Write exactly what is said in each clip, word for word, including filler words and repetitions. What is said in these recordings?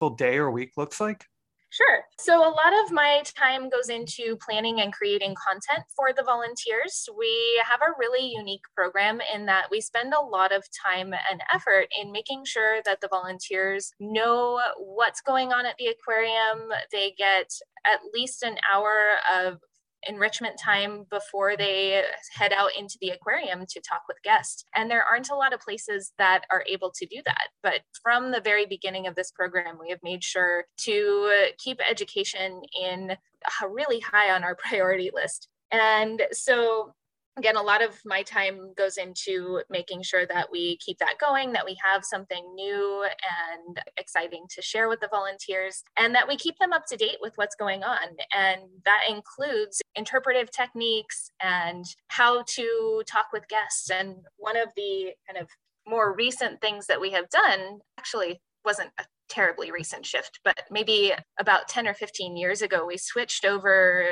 typical day or week looks like? Sure. So a lot of my time goes into planning and creating content for the volunteers. We have a really unique program in that we spend a lot of time and effort in making sure that the volunteers know what's going on at the aquarium. They get at least an hour of enrichment time before they head out into the aquarium to talk with guests. And there aren't a lot of places that are able to do that. But from the very beginning of this program, we have made sure to keep education in really high on our priority list. And so again, a lot of my time goes into making sure that we keep that going, that we have something new and exciting to share with the volunteers, and that we keep them up to date with what's going on. And that includes interpretive techniques and how to talk with guests. And one of the kind of more recent things that we have done actually wasn't a terribly recent shift, but maybe about ten or fifteen years ago, we switched over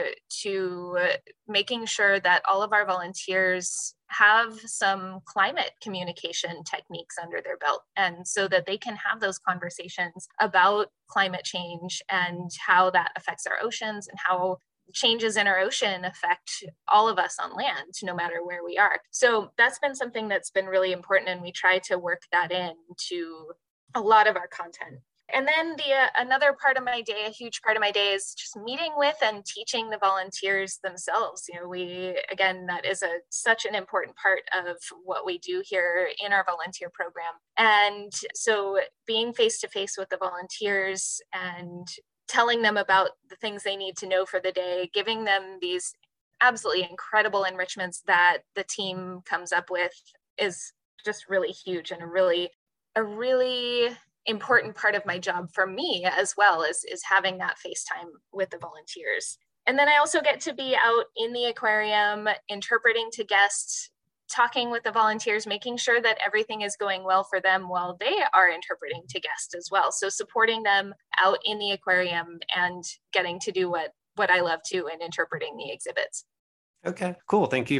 to making sure that all of our volunteers have some climate communication techniques under their belt, and so that they can have those conversations about climate change and how that affects our oceans and how changes in our ocean affect all of us on land, no matter where we are. So that's been something that's been really important, and we try to work that in to a lot of our content. And then the uh, another part of my day, a huge part of my day, is just meeting with and teaching the volunteers themselves. You know, we, again, that is a such an important part of what we do here in our volunteer program. And so being face to face with the volunteers and telling them about the things they need to know for the day, giving them these absolutely incredible enrichments that the team comes up with is just really huge, and a really, a really important part of my job for me as well, is, is having that FaceTime with the volunteers. And then I also get to be out in the aquarium, interpreting to guests, talking with the volunteers, making sure that everything is going well for them while they are interpreting to guests as well. So supporting them out in the aquarium and getting to do what, what I love too in interpreting the exhibits. Okay, cool. Thank you